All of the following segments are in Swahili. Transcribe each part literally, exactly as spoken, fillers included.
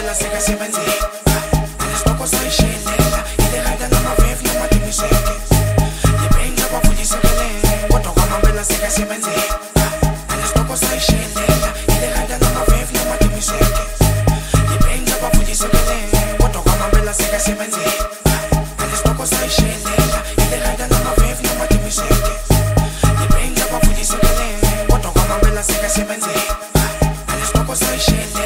bella sega si benzi. E sto cosa in scena, e le rada la ma vev no ma ti mi seke. Le benza pa fuji se belle, quanto come bella sega si benzi. E sto cosa in scena, e le rada la ma vev no ma ti mi seke. Le benza pa fuji se belle, quanto come bella sega si benzi. E sto cosa in scena, e le rada la ma vev no ma ti mi seke. Le benza pa fuji se belle, quanto come bella sega si benzi. E sto cosa in scena.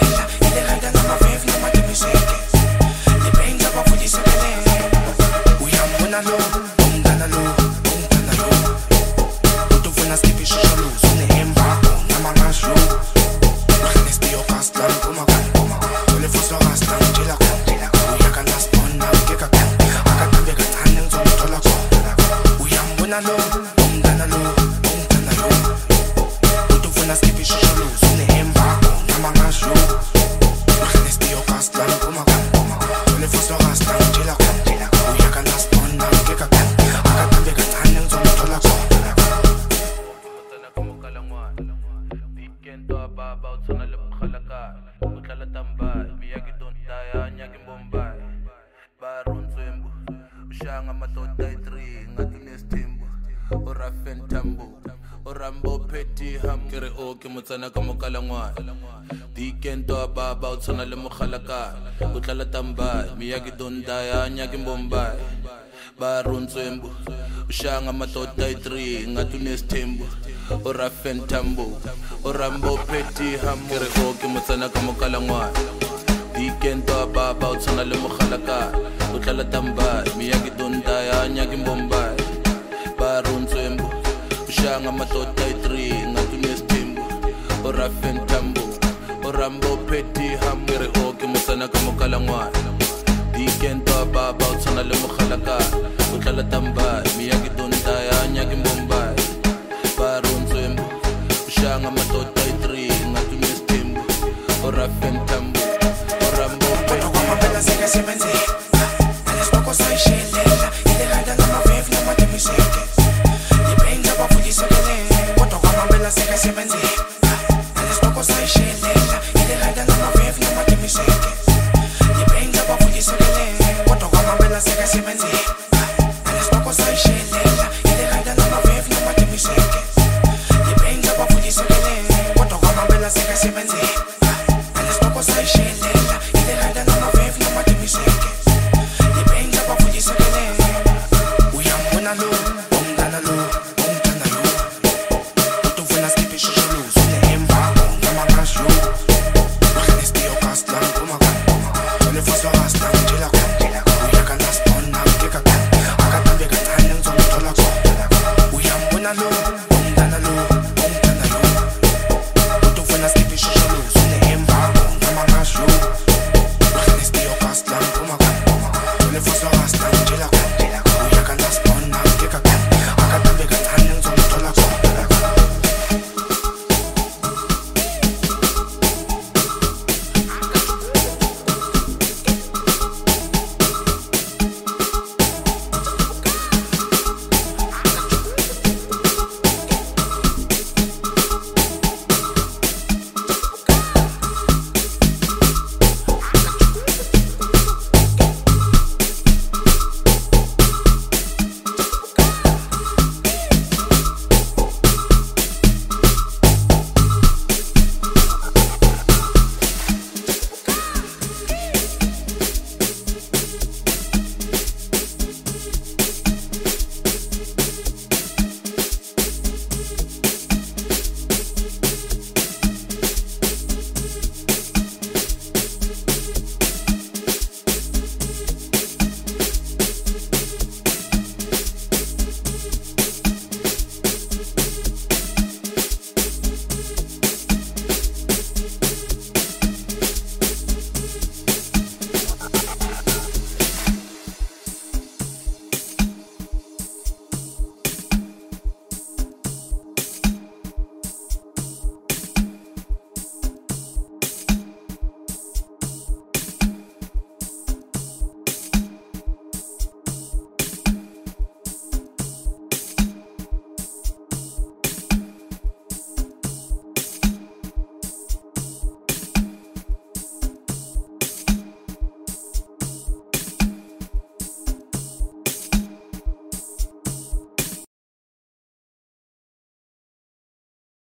Tsana le mogalakan o tlala tamba miyagi donda ya nyaki Bombay ba rontswembu ushanga madoda i-three ngathi unesithembu o Rafen Tambo o Rambo Petty ham kere o ke motsana ka mokalangwana dikento baba o tsana le mogalakan o tlala tamba miyagi donda ya nyaki Bombay ba rontswembu ushanga madoda i-three ngathi unesithembu o Rafen Tambo Rambo Petty hamere o ke motsana ka mokalangwana dikento baba o tsana le mogalakan o tlala tamba miyagi donda ya nyaki Bombay ba rontswembu ushanga madoda i-three ngathi unesithembu o Rafen Tambo o Rambo Petty bella sega si benzi.